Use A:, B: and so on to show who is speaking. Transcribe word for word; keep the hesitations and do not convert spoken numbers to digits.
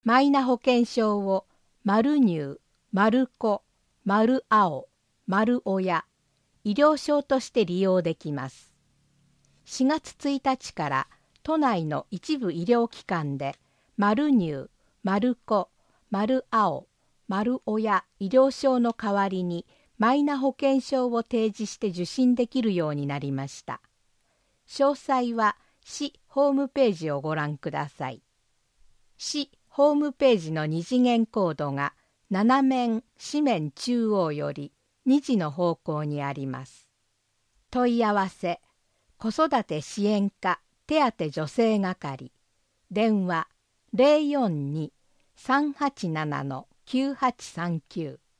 A: マイナ保険証を丸乳、丸子、丸青、丸親、医療証として利用できます。しがつついたちから都内の一部医療機関で丸乳、丸子、丸青、丸親医療証の代わりにマイナ保険証を提示して受診できるようになりました。詳細は市ホームページをご覧ください。市ホームページの二次元コードが斜面四面中央よりにじの方向にあります。問い合わせ子育て支援課手当助成係電話 ゼロよんに さんはちなな きゅうはちさんきゅう